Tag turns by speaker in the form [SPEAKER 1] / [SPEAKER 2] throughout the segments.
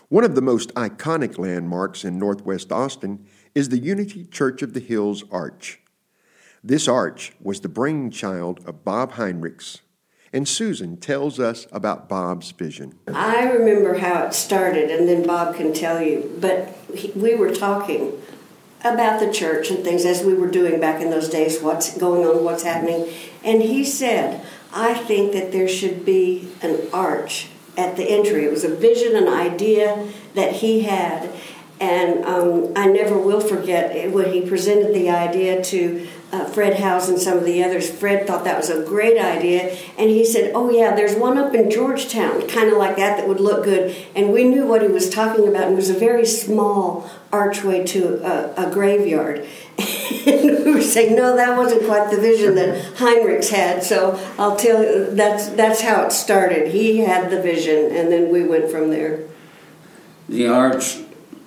[SPEAKER 1] One of the most iconic landmarks in Northwest Austin is the Unity Church of the Hills Arch. This arch was the brainchild of Bob Heinrichs, and Susan tells us about Bob's vision.
[SPEAKER 2] I remember how it started, and then Bob can tell you, but we were talking about the church and things as we were doing back in those days, what's going on, what's happening, and he said, I think that there should be an arch at the entry. It was a vision, an idea that he had, and I never will forget when he presented the idea to Fred Howes and some of the others. Fred thought that was a great idea, and he said, oh yeah, there's one up in Georgetown, kind of like that would look good, and we knew what he was talking about, and it was a very small archway to a graveyard. And we were saying, no, that wasn't quite the vision that Heinrichs had. So I'll tell you, that's how it started. He had the vision, and then we went from there.
[SPEAKER 3] The arch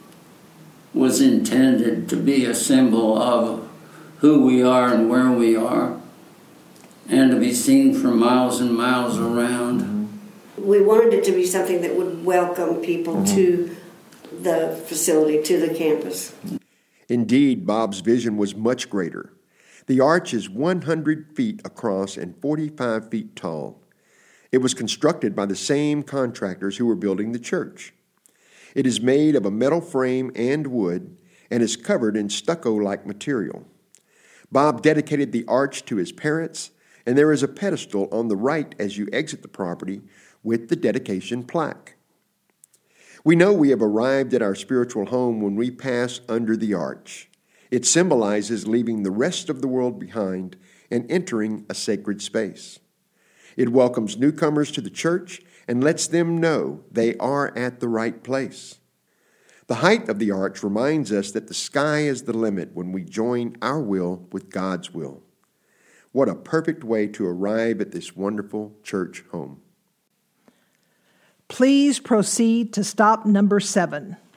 [SPEAKER 3] was intended to be a symbol of who we are and where we are, and to be seen for miles and miles around.
[SPEAKER 2] We wanted it to be something that would welcome people to the facility, to the campus.
[SPEAKER 1] Indeed, Bob's vision was much greater. The arch is 100 feet across and 45 feet tall. It was constructed by the same contractors who were building the church. It is made of a metal frame and wood and is covered in stucco-like material. Bob dedicated the arch to his parents, and there is a pedestal on the right as you exit the property with the dedication plaque. We know we have arrived at our spiritual home when we pass under the arch. It symbolizes leaving the rest of the world behind and entering a sacred space. It welcomes newcomers to the church and lets them know they are at the right place. The height of the arch reminds us that the sky is the limit when we join our will with God's will. What a perfect way to arrive at this wonderful church home.
[SPEAKER 4] Please proceed to stop number 7.